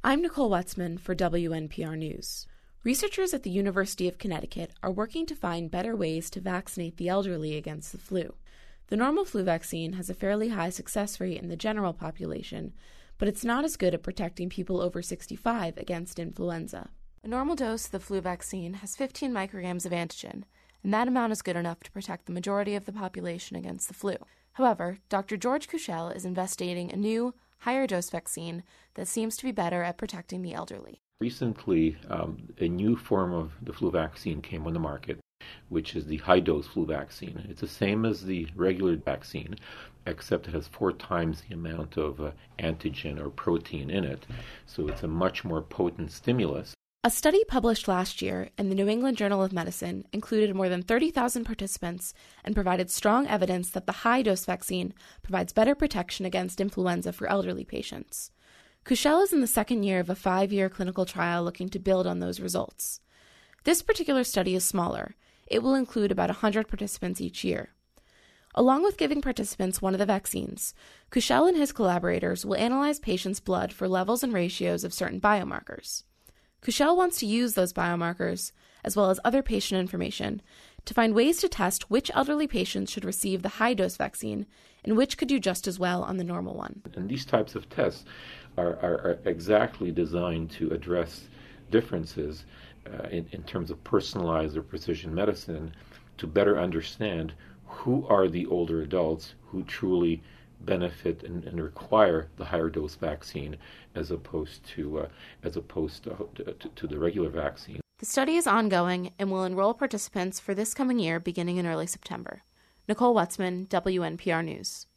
I'm Nicole Wetzman for WNPR News. Researchers at the University of Connecticut are working to find better ways to vaccinate the elderly against the flu. The normal flu vaccine has a fairly high success rate in the general population, but it's not as good at protecting people over 65 against influenza. A normal dose of the flu vaccine has 15 micrograms of antigen, and that amount is good enough to protect the majority of the population against the flu. However, Dr. George Kuchel is investigating a new, higher dose vaccine that seems to be better at protecting the elderly. Recently, a new form of the flu vaccine came on the market, which is the high-dose flu vaccine. It's the same as the regular vaccine, except it has 4 times the amount of antigen or protein in it, so it's a much more potent stimulus. A study published last year in the New England Journal of Medicine included more than 30,000 participants and provided strong evidence that the high-dose vaccine provides better protection against influenza for elderly patients. Kuchel is in the second year of a 5-year clinical trial looking to build on those results. This particular study is smaller. It will include about 100 participants each year. Along with giving participants one of the vaccines, Kuchel and his collaborators will analyze patients' blood for levels and ratios of certain biomarkers. Kuchel wants to use those biomarkers, as well as other patient information, to find ways to test which elderly patients should receive the high-dose vaccine and which could do just as well on the normal one. And these types of tests are exactly designed to address differences in terms of personalized or precision medicine to better understand who are the older adults who truly benefit and require the higher dose vaccine as opposed to the regular vaccine. The study is ongoing and will enroll participants for this coming year beginning in early September. Nicole Wetzman, WNPR News.